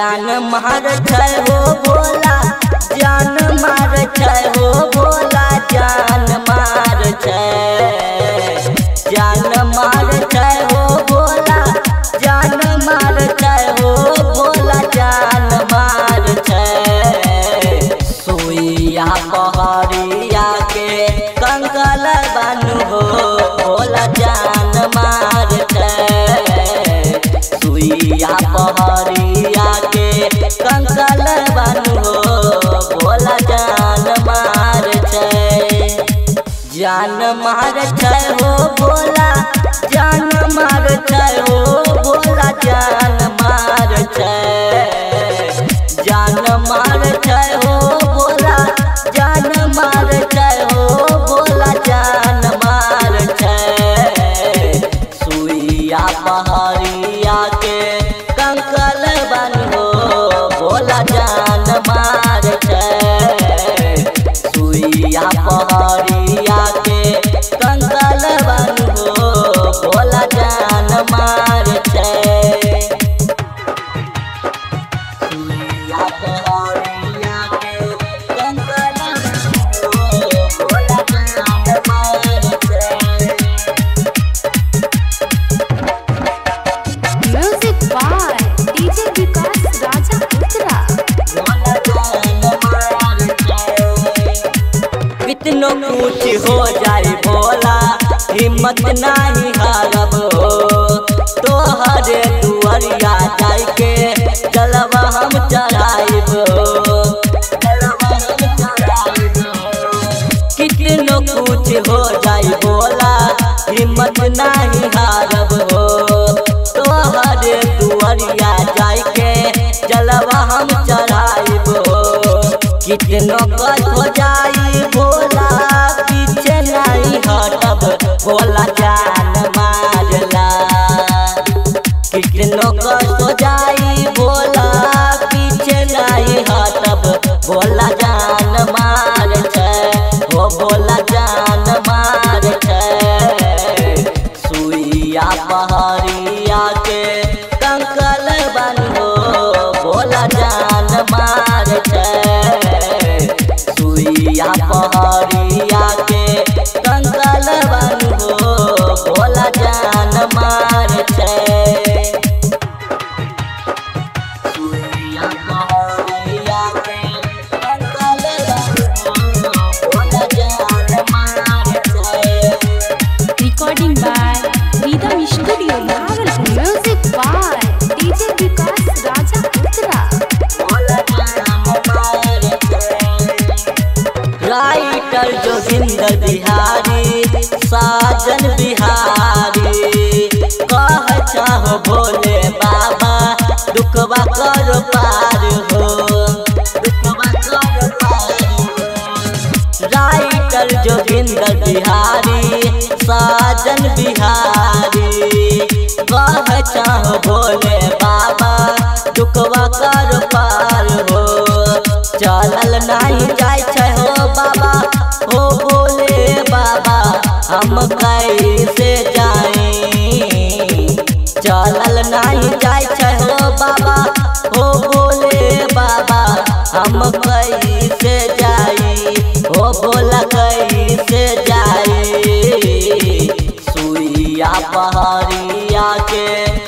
जान मार छै हो भोला, जान मार छै हो भोला, जान मार छै, जान मार छै हो भोला, जान मार छै हो भोला, जान मार छै। सुइया पहरिया के कंकल बनू हो भोला, जान मार छै। सुइया पहरिया के कंकल बनू हो भोला, जान मार छै। जान मार छै हो भोला, जान मार छै हो भोला, जान मार छै, जान मार छै हो भोला, जान मार छै हो भोला, जान मार छै। सुइया पहरिया के कंकल बनू भोला, जान मार छै। सुइया पहरिया के कंकल बनू भोला, जान मार छै। सुइया पहरिया के कंकल बनू भोला, जान मार छै। Music by DJ Vikas Raja Uttara। कितनो कुछ हो जाए भोला, हिम्मत नहीं हारब हो। तोहरे दुआरिया जाय के जलवा हम चढ़ाइब हो, कितनो कुछ हो जाए भोला, हिम्मत नहीं हारब हो। तोहरे दुआरिया जाय के जलवा हम चढ़ाइब हो। कितनो कष्ट हो जाई भोला, पीछे नहीं हटब भोला, जान मारला। कितनो कष्ट हो जाई भोला, पीछे नहीं हटब भोला, जान मार छै हो भोला, जान मार छै। सुइया पहरिया के कंकल बनू भोला, जान मार छै। सुइया पहरिया के कंकल बनू भोला, जान मार छै। सुइया पहरिया के कंकल बनू भोला, जान मार छै। Recording by Rhythm Studio, Bhagalpur। Music by DJ Vikas Raja Uttara। Writer Joginder Bihari, Sajan Bihari, कह चाहो भोले बाबा, दुखवा करो पार हो, दुखवा करो पार हो। राइटर जोगिंदर बिहारी, साजन बिहारी, कह चाहो भोले बाबा, दुखवा करो पार हो। चलल नहीं जाय छै हो बाबा, हो भोले बाबा, हम कैसे जाई। चलल नहीं जाय छै हो बाबा, हो भोले बाबा, हम कैसे जाई, हो भोला कैसे जाई। सुइया पहरिया के